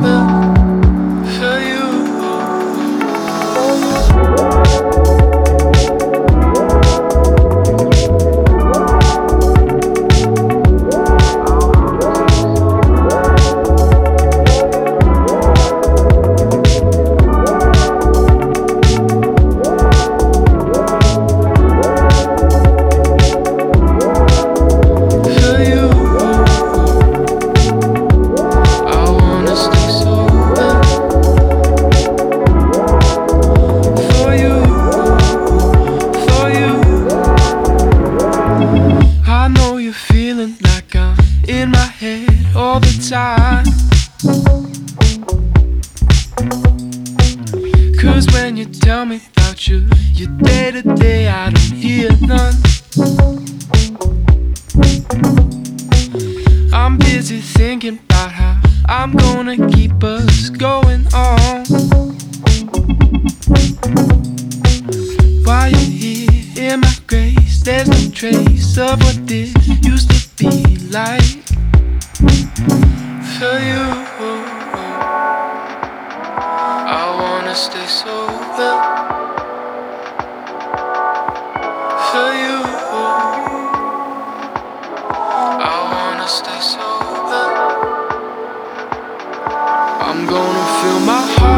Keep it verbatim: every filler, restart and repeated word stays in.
for you. Feeling like I'm in my head all the time. Cause when you tell me about you, your day to day, I don't hear none. I'm busy thinking about how I'm gonna keep us going on. While you're here in my grace, there's no trace of what this used to be like for you. I wanna stay sober for you. I wanna stay sober. I'm gonna fill my heart